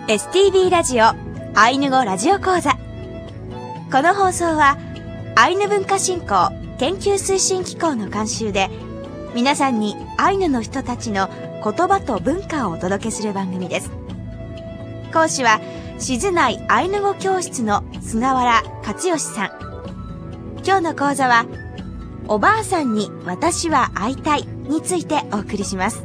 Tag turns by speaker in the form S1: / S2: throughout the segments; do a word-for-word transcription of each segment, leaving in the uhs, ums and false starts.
S1: エスティービー ラジオアイヌ語ラジオ講座。この放送はアイヌ文化振興研究推進機構の監修で、皆さんにアイヌの人たちの言葉と文化をお届けする番組です。講師は静内アイヌ語教室の菅原克義さん。今日の講座はおばあさんに私は会いたいについてお送りします。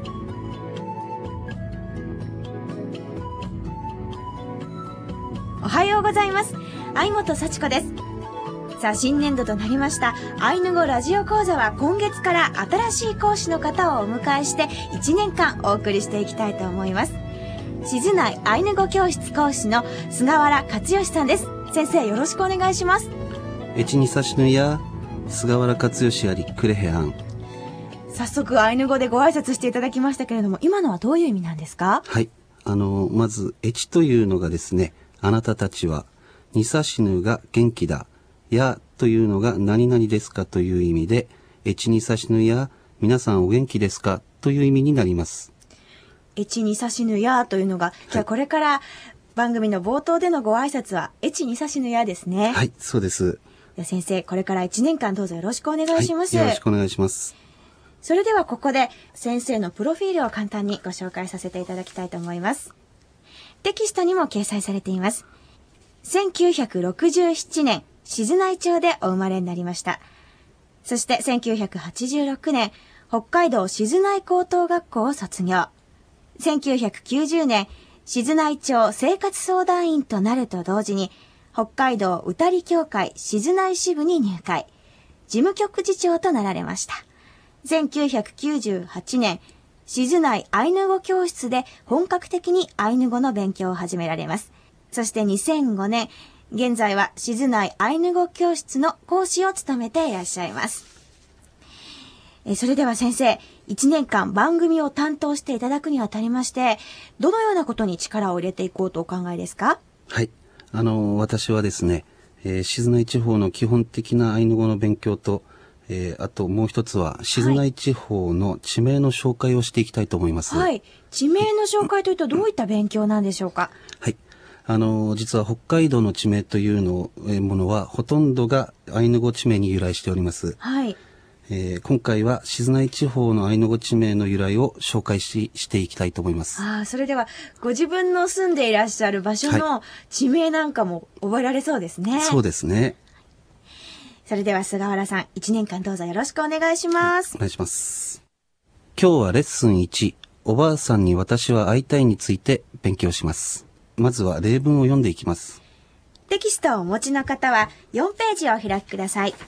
S1: おはようございます。相本幸子です。さあ、新年度となりましたアイヌ語ラジオ講座は、今月から新しい講師の方をお迎えしていちねんかんお送りしていきたいと思います。静内アイヌ語教室講師の菅原克義さんです。先生、よろしくお願いします。
S2: エチニサシヌや菅原克義ありクレヘアン。
S1: 早速アイヌ語でご挨拶していただきましたけれども、今のはどういう意味なんですか？
S2: はい、あのまずエチというのがですね、あなたたちは、ニサシヌが元気だ、やというのが何々ですかという意味で、エチニサシヌや皆さんお元気ですかという意味になります。
S1: エチニサシヌやというのが、じゃあこれから番組の冒頭でのご挨拶はエチニサシヌやですね。
S2: はい、そうです。
S1: では先生、これからいちねんかんどうぞよろしくお願いします。
S2: はい、よろしくお願いします。
S1: それではここで先生のプロフィールを簡単にご紹介させていただきたいと思います。テキストにも掲載されています。せんきゅうひゃくろくじゅうななねん、静内町でお生まれになりました。そしてせんきゅうひゃくはちじゅうろくねん、北海道静内高等学校を卒業。せんきゅうひゃくきゅうじゅうねん、静内町生活相談員となると同時に、北海道歌り協会静内支部に入会。事務局次長となられました。せんきゅうひゃくきゅうじゅうはちねん、静内アイヌ語教室で本格的にアイヌ語の勉強を始められます。そしてにせんごねん、現在は静内アイヌ語教室の講師を務めていらっしゃいます。えそれでは先生、いちねんかん番組を担当していただくにあたりまして、どのようなことに力を入れていこうとお考えですか？
S2: はい、あの私はですね、えー、静内地方の基本的なアイヌ語の勉強と、えー、あともう一つは静内地方の地名の紹介をしていきたいと思います。
S1: はい、地名の紹介というとどういった勉強なんでしょうか？
S2: はい、あの実は北海道の地名というの、えー、ものはほとんどがアイヌ語地名に由来しております。
S1: はい、
S2: えー、今回は静内地方のアイヌ語地名の由来を紹介ししていきたいと思います。
S1: ああ、それではご自分の住んでいらっしゃる場所の地名なんかも覚えられそうですね。
S2: はい、そうですね。
S1: それでは菅原さん、いちねんかんどうぞよろしくお願いします。
S2: はい、お願いします。今日はレッスンいち、おばあさんに私は会いたいについて勉強します。まずは例文を読んでいきます。
S1: テキストをお持ちの方はよんページをお開きください。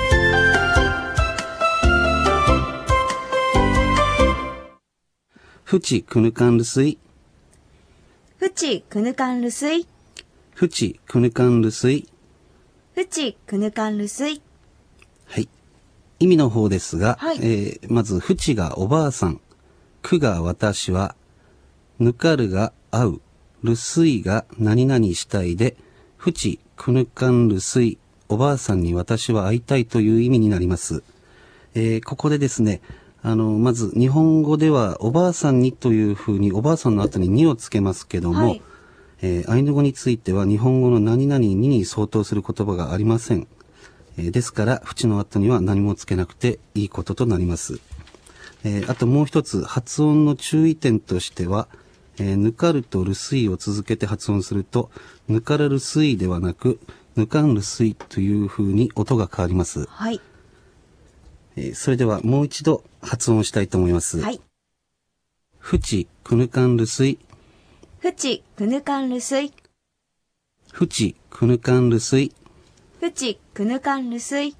S2: ふちくぬかんるすい。
S1: ふちくぬかんるすい。
S2: ふちくぬかんるすい。
S1: ふちくぬかんるすい。
S2: はい。意味の方ですが、
S1: はい、
S2: えー、まず、ふちがおばあさん、くが私は、ぬかるが会う、るすいが何々したいで、ふちくぬかんるすい、おばあさんに私は会いたいという意味になります。えー、ここでですね、あの、まず日本語ではおばあさんにというふうにおばあさんの後ににをつけますけども、はい、えー、アイヌ語については日本語の何々にに相当する言葉がありません。えー、ですから、ふちの後には何もつけなくていいこととなります。えー、あともう一つ、発音の注意点としては、えー、ぬかるとるすいを続けて発音すると、ぬからるすいではなく、ぬかんるすいというふうに音が変わります。
S1: はい。
S2: えー、それではもう一度発音したいと思います。
S1: はい。
S2: ふちくぬかんるすい。
S1: ふちくぬかんるすい。
S2: ふちくぬかんるすい。
S1: ふちくぬかんるすい。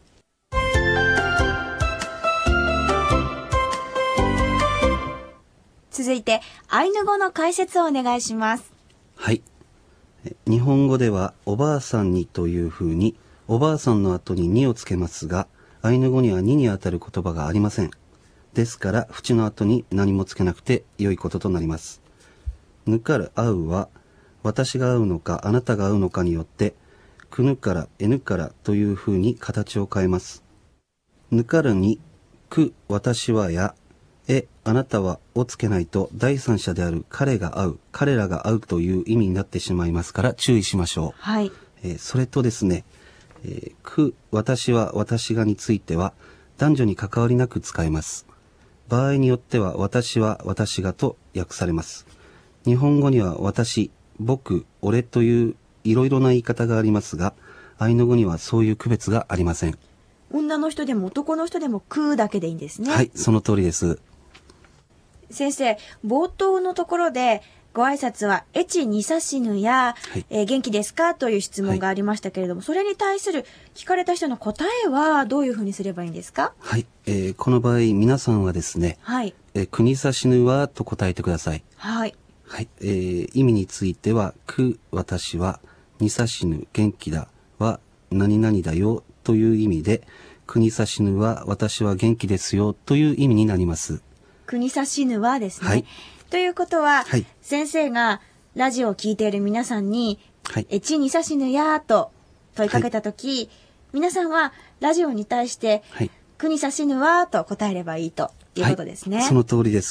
S1: 続いてアイヌ語の解説をお願いします。
S2: はい。日本語ではおばあさんにというふうにおばあさんの後ににをつけますが、アイヌ語にはににあたる言葉がありません。ですから、ふちの後に何もつけなくて良いこととなります。ぬかる会うは、私が会うのかあなたが会うのかによって、くぬからえぬからというふうに形を変えます。ぬかるに、く私はや、えあなたはをつけないと第三者である彼が会う、彼らが会うという意味になってしまいますから注意しましょう。
S1: はい。
S2: えーそれとですね、えーく、私は、私がについては男女に関わりなく使えます。場合によっては私は、私がと訳されます。日本語には私、僕、俺といういろいろな言い方がありますが、アイヌ語にはそういう区別がありません。
S1: 女の人でも男の人でもくだけでいいんですね。
S2: はい、その通りです。
S1: 先生、冒頭のところでご挨拶はエチニサシヌや、
S2: はい
S1: えー元気ですかという質問がありましたけれども、それに対する聞かれた人の答えはどういうふうにすればいいんですか？
S2: はい、えーこの場合皆さんはですね、
S1: はい。
S2: えー国差しぬはと答えてください。
S1: はい。
S2: はい、えー意味については、く、私は、にさしぬ、元気だ、は、何々だよ、という意味で、くにさしぬは、私は元気ですよ、という意味になります。
S1: 国差しぬはですね。
S2: はい。
S1: ということは、
S2: はい
S1: 先生がラジオを聞いている皆さんに、
S2: はい。
S1: エチニサシヌやーと問いかけたとき、皆さんはラジオに対して、
S2: はい。
S1: 国差しぬはーと答えればいいということですね。
S2: はい、その通りです。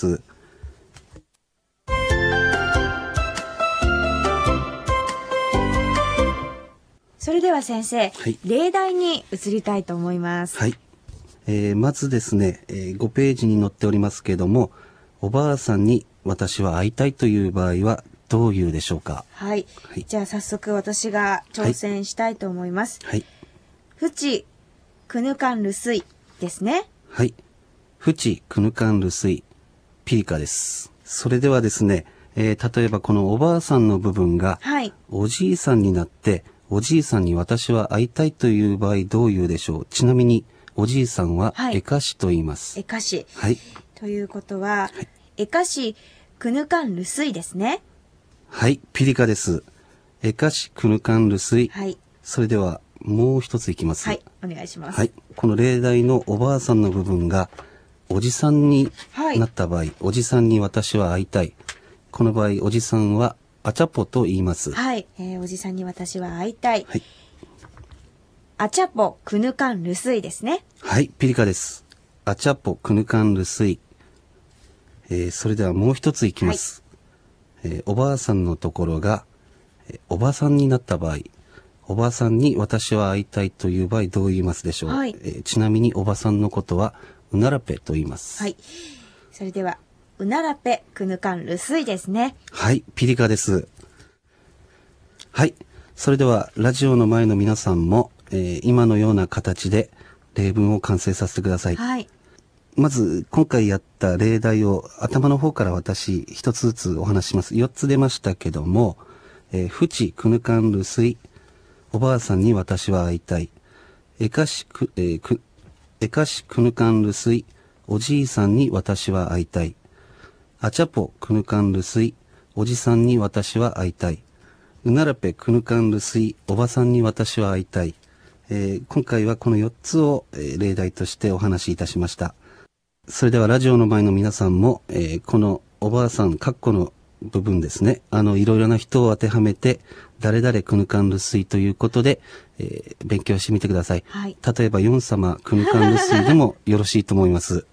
S1: それでは先生、
S2: はい
S1: 例題に移りたいと思います。
S2: はい。えーまずですね、えーごページに載っておりますけれども、おばあさんに私は会いたいという場合はどう言うでしょうか。
S1: はい。
S2: はい
S1: じゃあ早速私が挑戦したいと思います。
S2: はい。
S1: ふち、くぬかんるすいですね。
S2: はい。ふち、くぬかんるすい、ピリカです。それではですね、えー例えばこのおばあさんの部分が、
S1: はい。
S2: おじいさんになって、おじいさんに私は会いたいという場合どう言うでしょう。ちなみに、おじいさんは、
S1: はい
S2: えかしと言います。
S1: えかし。
S2: はい。
S1: ということは、えかし、くぬかんるすいですね。
S2: はい、ピリカです。えかし、くぬかんるすい。
S1: はい。
S2: それでは、もう一ついきます。
S1: はい。お願いします。
S2: はい。この例題のおばあさんの部分が、おじさんに
S1: はい
S2: なった場合、おじさんに私は会いたい。この場合、おじさんは、あちゃぽと言います。
S1: はい。えーおじさんに私は会いたい。
S2: はい。
S1: あちゃぽくぬかんるすいですね。
S2: はい、ピリカです。あちゃぽ、くぬかんるすい。えーそれではもう一ついきます。えーおばあさんのところが、えーおばさんになった場合、おばさんに私は会いたいという場合どう言いますでしょう。
S1: はい
S2: えーちなみにおばさんのことは、うならぺと言います。
S1: はい。それでは、うならぺくぬかんるすいですね。
S2: はい、ピリカです。はい。それでは、ラジオの前の皆さんも、えー今のような形で例文を完成させてください。
S1: はい。
S2: まず、今回やった例題を頭の方から私、一つずつお話しします。四つ出ましたけども、えー、ふち、くぬかんるすい、おばあさんに私は会いたい。えかしく、えーく、えかしくぬかんるすい、おじいさんに私は会いたい。あちゃぽくぬかんるすい、おじさんに私は会いたい。うならぺくぬかんるすい、おばさんに私は会いたい。えー今回はこのよっつを、えー例題としてお話しいたしました。それではラジオの前の皆さんも、えーこのおばあさん、カッコの部分ですね。あの、いろいろな人を当てはめて、誰々くぬかんるすいということで、えー勉強してみてください。
S1: はい。
S2: 例えば、ヨン様くぬかんるすいでもよろしいと思います。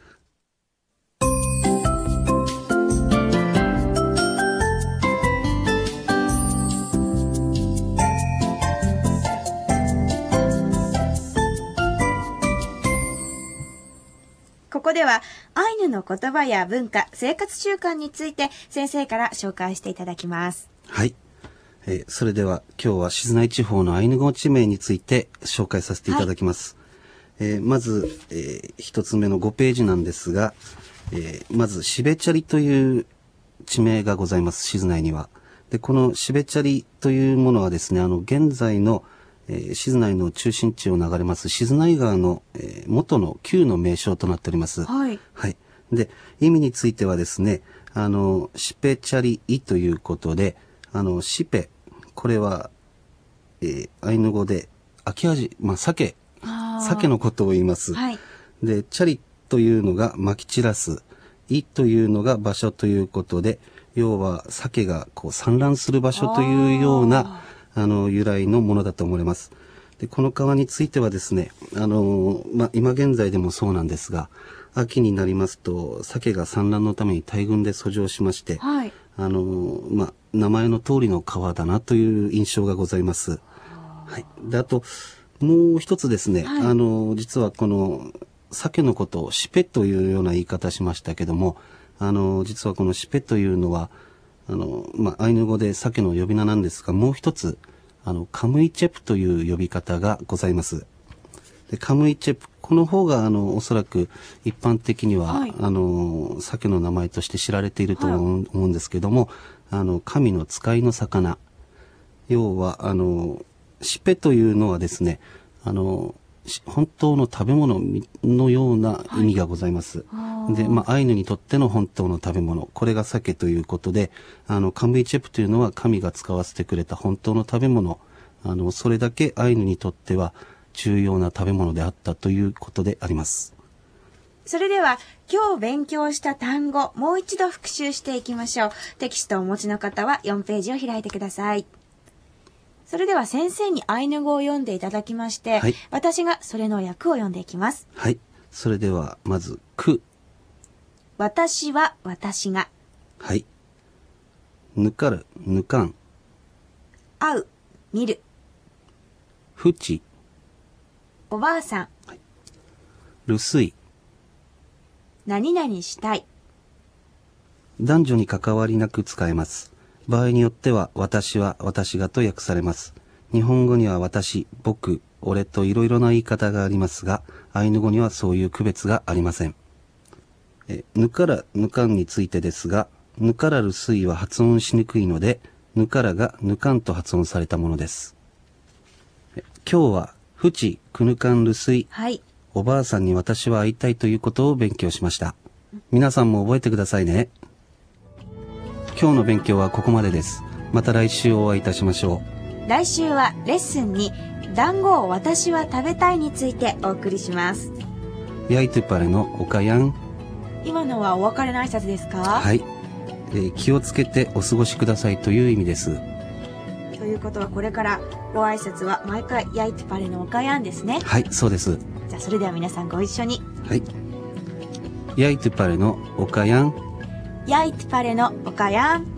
S1: ここでは、アイヌの言葉や文化、生活習慣について先生から紹介していただきます。
S2: はい。えーそれでは今日は静内地方のアイヌ語地名について紹介させていただきます。えーまず、えー一つ目のごページなんですが、えーまず、シベチャリという地名がございます、静内には。で、このシベチャリというものはですね、あの、現在の、えー静内の中心地を流れます静内川の、えー元の旧の名称となっております。
S1: はい。
S2: はい。で、意味についてはですね、あの、シペチャリイということで、あの、シペ、これは、えーアイヌ語で、秋味、まあ、鮭、
S1: あー
S2: 鮭のことを言います。
S1: はい。
S2: で、チャリというのが撒き散らす、イというのが場所ということで、要は鮭がこう産卵する場所というような、あの、由来のものだと思われます。で、この川についてはですね、あの、まあ、今現在でもそうなんですが、 秋になりますと、鮭が産卵のために大群で遡上しまして、
S1: はい。
S2: あの、まあ、名前の通りの川だなという印象がございます。はい。で、あと、もう一つですね、
S1: はい、
S2: あの、実はこの、鮭のことをシペというような言い方しましたけども、あの、実はこのシペというのは、あの、まあ、アイヌ語で鮭の呼び名なんですが、もう一つ、あの、カムイチェプという呼び方がございます。で、カムイチェプ、この方が、あの、おそらく一般的には、はい、あの、鮭の名前として知られていると思うんですけども、はい、あの、神の使いの魚。要は、あの、シペというのはですね、あの、本当の食べ物のような意味がございます。はい、で、まあ、アイヌにとっての本当の食べ物。これが鮭ということで、あの、カムイチェプというのは神が使わせてくれた本当の食べ物。あの、それだけアイヌにとっては重要な食べ物であったということであります。
S1: それでは、今日勉強した単語、もう一度復習していきましょう。テキストをお持ちの方はよんページを開いてください。それでは先生にアイヌ語を読んでいただきまして、はい、私がそれの訳を読んでいきます。
S2: はい。それでは、まず、く。
S1: 私は私が。
S2: はい。ぬかる、ぬかん。
S1: 会う、見る。
S2: ふち。
S1: おばあさん。
S2: はい。るすい。
S1: 何々したい。
S2: 男女に関わりなく使えます。場合によっては、私は私がと訳されます。日本語には私、僕、俺といろいろな言い方がありますが、アイヌ語にはそういう区別がありません。え、ぬからぬかんについてですが、ぬからるすいは発音しにくいので、ぬからがぬかんと発音されたものです。え、今日は、ふち、くぬかんるすい。
S1: はい。
S2: おばあさんに私は会いたいということを勉強しました。皆さんも覚えてくださいね。今日の勉強はここまでです。また来週お会いいたしましょ
S1: う。来週はレッスンに団子を私は食べたいについてお送りします。
S2: ヤイトゥパレのおかやん。
S1: 今のはお別れの挨拶ですか？
S2: はい、えー、気をつけてお過ごしくださいという意味です。
S1: ということはこれからご挨拶は毎回ヤイトゥパレのおかやんですね。
S2: はい、そうです。
S1: じゃあそれでは皆さんご一緒に。
S2: はい。ヤイトゥパレのおかやん。
S1: ヤイトゥパレのおかやん。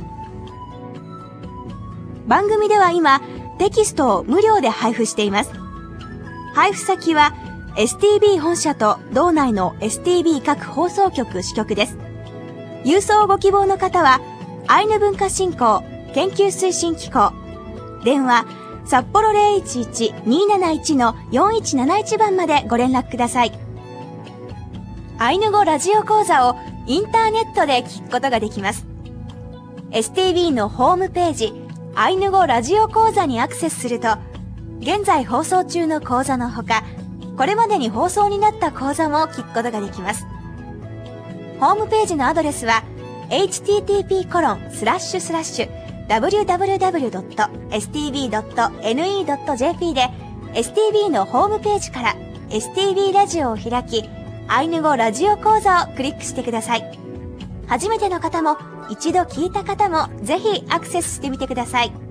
S1: 番組では今テキストを無料で配布しています。配布先は エスティービー 本社と道内の エスティービー 各放送局支局です。郵送をご希望の方はアイヌ文化振興研究推進機構電話札幌 ゼロいちいち にーなないち のよんいちなないち 番までご連絡ください。アイヌ語ラジオ講座をインターネットで聞くことができます。エスティービー のホームページアイヌ語ラジオ講座にアクセスすると、現在放送中の講座のほか、これまでに放送になった講座も聞くことができます。ホームページのアドレスは エイチティーティーピーコロンスラッシュスラッシュダブリューダブリューダブリュードットエスティービードットエヌイードットジェーピー で エスティービー のホームページから エスティービー ラジオを開き、アイヌ語ラジオ講座をクリックしてください。初めての方も一度聞いた方もぜひアクセスしてみてください。